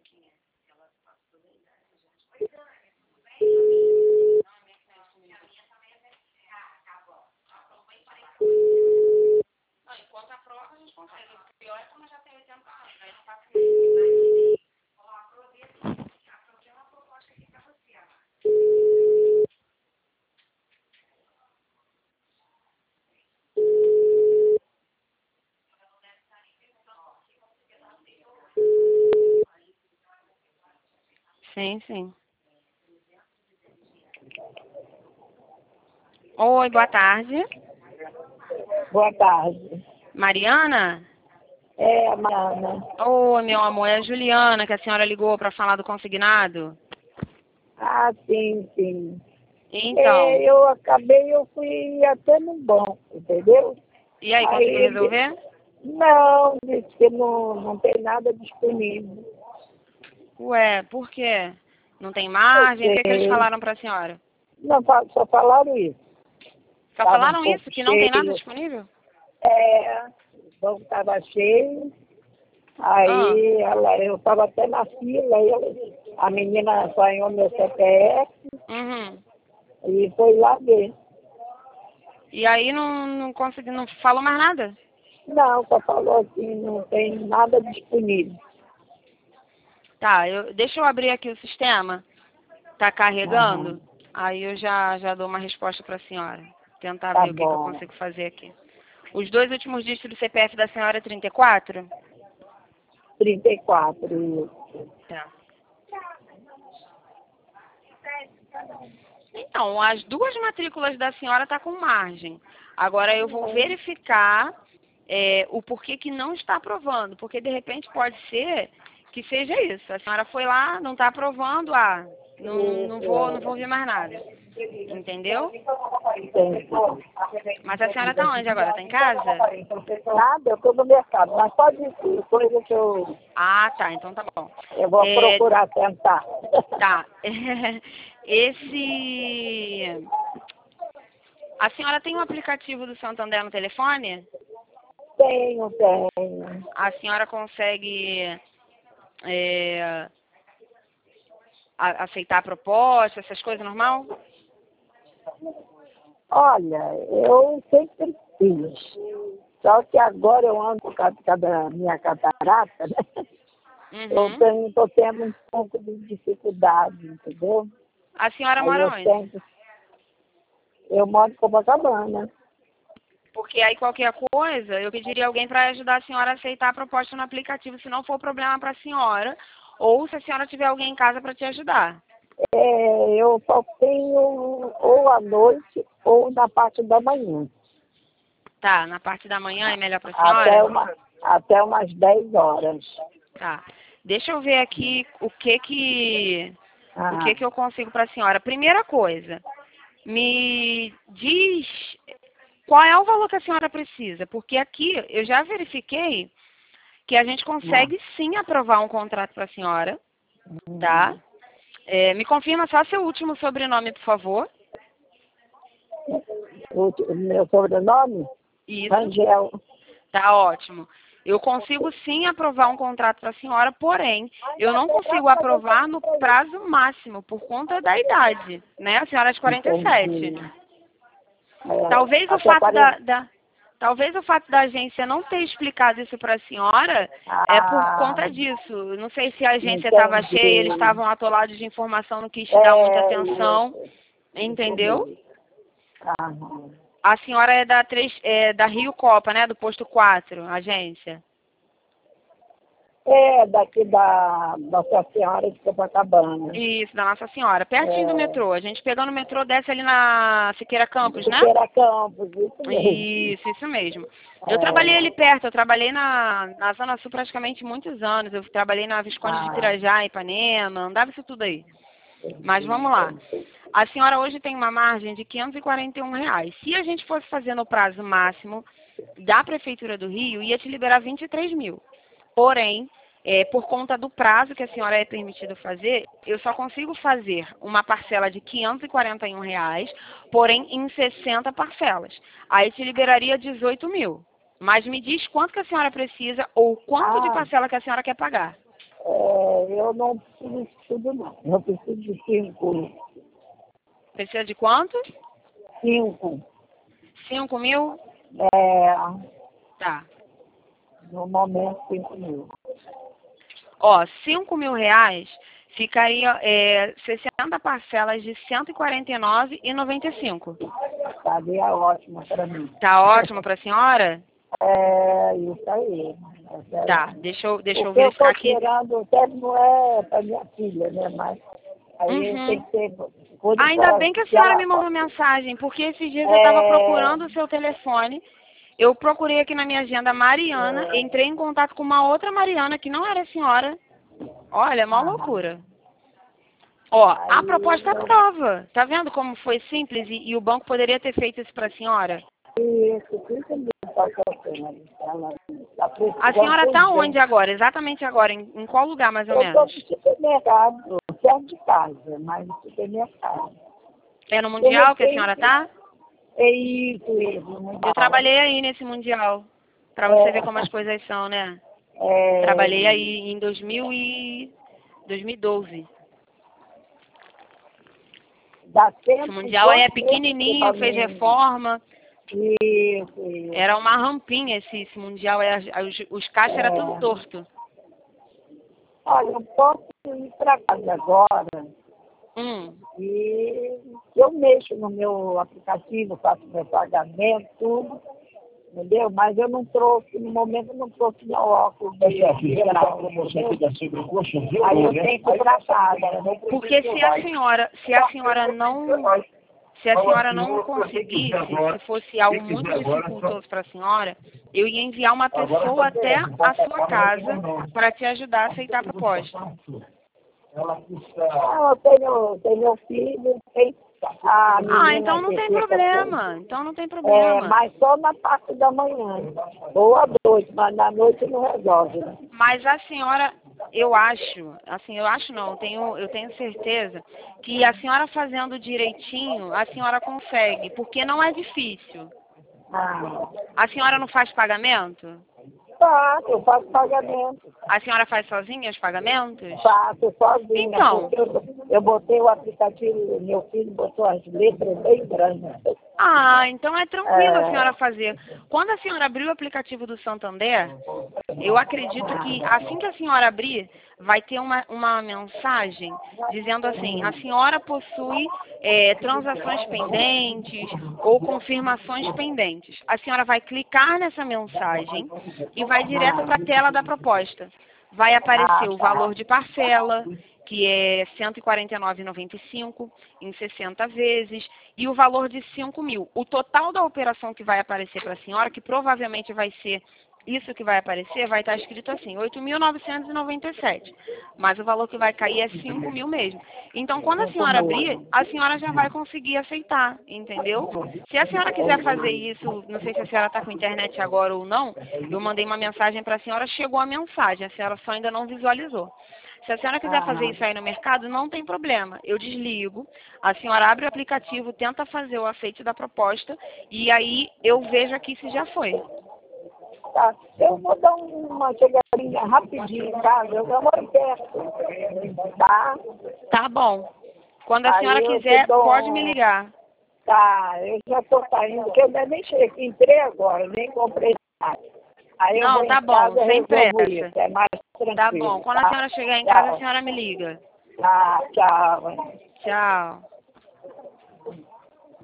Não, enquanto a prova a gente consegue. O pior é quando já tem 80 anos, aí não passa mais. Aprovei uma proposta aqui pra você, Amara. Sim, sim. Oi, boa tarde. Boa tarde. Mariana? É, Mariana. Oi, meu amor, é a Juliana que a senhora ligou para falar do consignado? Ah, sim, sim. Então, Eu fui até no banco, entendeu? e aí, Aí conseguiu resolver? não, disse que não tem nada disponível. Ué, por quê? Não tem Eu margem? O que que eles sei. falaram para a senhora? Não, só falaram isso. Só Estava um falaram pouco isso, que não tem nada cheio. disponível? É, o banco estava cheio. Ah, Eu estava até na fila, a menina sonhou meu CPF uhum. e foi lá ver. E aí não consegui, não falou mais nada? Não, só falou assim, não tem nada disponível. Tá, deixa eu abrir aqui o sistema. Tá Aham, carregando? Aí eu já dou uma resposta para a senhora. Tentar tá ver o que que eu bom. consigo fazer aqui. Os dois últimos dígitos do CPF da senhora é 34? 34. Tá. Então, as duas matrículas da senhora tá com margem. Agora eu vou verificar o porquê que não está aprovando, porque de repente pode ser que seja isso. A senhora foi lá, não está aprovando, não vou ver mais nada. Entendeu? Mas a senhora está onde agora? Está em casa? Nada, eu estou no mercado, mas pode ir, coisa que Ah, tá, então tá bom. eu vou É, procurar sentar. tá. Esse. A senhora tem um aplicativo do Santander no telefone? Tenho. A senhora consegue é, aceitar a proposta, essas coisas normal? Olha, eu sempre fiz. Só que agora eu ando por causa da minha catarata, né? Uhum. Estou tendo um pouco de dificuldade, entendeu? A senhora Aí mora eu onde? tento, eu moro em Copacabana. Porque aí qualquer coisa, eu pediria alguém para ajudar a senhora a aceitar a proposta no aplicativo, se não for problema para a senhora, ou se a senhora tiver alguém em casa para te ajudar. Eu só tenho ou à noite ou na parte da manhã. Tá, na parte da manhã é melhor para a Até, senhora? uma, até umas 10 horas. Tá. Deixa eu ver aqui o Ah, que que eu consigo para a senhora. Primeira coisa, me diz qual é o valor que a senhora precisa, porque aqui eu já verifiquei que a gente ah. consegue sim aprovar um contrato para a senhora, tá? Uhum. Me confirma só seu último sobrenome, por favor. O meu sobrenome? Isso, Rangel. tá ótimo. Eu consigo sim aprovar um contrato para a senhora, porém, eu não consigo aprovar no prazo máximo, por conta da idade, né? A senhora é de 47. Entendi. Talvez o Até fato 40. talvez o fato da agência não ter explicado isso para a senhora é por Ah, conta disso. Não sei se a agência estava cheia, eles entendi. estavam atolados de informação, não quis te dar muita É atenção, isso. Isso entendeu? mesmo. Aham. A senhora é da Rio Copa, né? Do posto 4, agência. É daqui da Nossa Senhora de Copacabana. Isso, da Nossa Senhora. Pertinho do É, metrô. A gente pegando o metrô, desce ali na Siqueira Campos, né? Siqueira Campos, isso mesmo. Isso mesmo. Eu trabalhei ali É, perto, eu trabalhei na Zona Sul praticamente muitos anos. Eu trabalhei na Visconde de ah, Pirajá, Ipanema, andava isso tudo aí. Mas entendi, vamos lá. entendi. A senhora hoje tem uma margem de R$ 541. Se a gente fosse fazer no prazo máximo da Prefeitura do Rio, ia te liberar 23 mil. Porém, por conta do prazo que a senhora é permitido fazer, eu só consigo fazer uma parcela de R$ 541, porém em 60 parcelas. Aí te liberaria 18 mil. Mas me diz quanto que a senhora precisa ou quanto de Ah, parcela que a senhora quer pagar. Eu não preciso de tudo, não. Eu preciso de 5. Precisa de quanto? 5. 5 mil? É, Tá. no momento, 5 mil. Ó, 5 mil reais ficaria 60 parcelas de R$ 149,95. Estaria ótimo para mim. Tá ótimo para a senhora? É isso aí. Tá, deixa eu O que eu verificar estou aqui. esperando até não é para minha filha, né? Mas aí Uhum. tem que ter coisa Ainda pra- bem que a que senhora ela- me mandou mensagem, porque esses dias eu estava procurando o seu telefone. Eu procurei aqui na minha agenda Mariana, entrei em contato com uma outra Mariana que não era a senhora. Olha, é uma loucura. Ó, a Aí proposta aprova. Tá vendo como foi simples e o banco poderia ter feito isso para a senhora? isso, 5 mil para ela está A precisando senhora está urgente. onde agora? Exatamente agora? Em qual lugar, mais ou Eu estou no menos? supermercado, perto de casa, mas no supermercado. É no De Mundial que a repente, senhora tá? é isso, Eu trabalhei aí nesse Mundial. Para você ver como as coisas são, né? Trabalhei aí em 2012. Dá Esse tempo, Mundial aí é pequenininho, fez mim. reforma. Isso. Era uma rampinha esse Mundial. Os caixas eram tudo torto. Olha, eu posso ir para casa agora e eu mexo no meu aplicativo, faço meu pagamento, tudo, entendeu? Mas eu não trouxe, no momento eu não trouxe meu óculos de grau, entendeu? Aí eu tenho que ir para casa. Porque se a senhora não conseguisse, se fosse algo muito dificultoso para a senhora, eu ia enviar uma pessoa até a sua casa para te ajudar a aceitar a proposta. Eu tenho meu filho, tem a menina Então não que tem fica problema. Então não tem problema. mas só na parte da manhã, ou à noite, mas na noite não resolve, né? Mas a senhora, eu acho não, eu tenho certeza que a senhora fazendo direitinho, a senhora consegue, porque não é difícil. Ah, A senhora não faz pagamento? eu faço pagamento. A senhora faz sozinha os pagamentos? Faço sozinha, Então. porque eu botei o aplicativo, meu filho botou as letras bem grandes. Então é tranquilo a senhora fazer. Quando a senhora abrir o aplicativo do Santander, eu acredito que assim que a senhora abrir, vai ter uma mensagem dizendo assim, a senhora possui transações pendentes ou confirmações pendentes. A senhora vai clicar nessa mensagem e vai direto para a tela da proposta. Vai aparecer o valor de parcela, que é R$ 149,95 em 60 vezes, e o valor de 5 mil. O total da operação que vai aparecer para a senhora, que provavelmente vai ser isso que vai aparecer, vai estar escrito assim, 8.997. Mas o valor que vai cair é 5 mil mesmo. Então, quando a senhora abrir, a senhora já vai conseguir aceitar, entendeu? Se a senhora quiser fazer isso, não sei se a senhora está com internet agora ou não, eu mandei uma mensagem para a senhora, chegou a mensagem, a senhora só ainda não visualizou. Se a senhora quiser fazer isso aí no mercado, não tem problema. Eu desligo, a senhora abre o aplicativo, tenta fazer o aceite da proposta e aí eu vejo aqui se já foi. Tá, eu vou dar uma chegadinha rapidinho em casa, eu moro perto, tá? Tá bom. Quando a Aí senhora eu quiser, te dou pode me ligar. Tá, eu já estou saindo, porque eu ainda nem cheguei, entrei agora, nem comprei nada. Aí eu Não, vou tá em bom, casa e sem resolvo pressa. isso, é mais tranquilo. Tá bom. Quando a senhora chegar em casa, a senhora me liga. Tá, tchau. Tchau.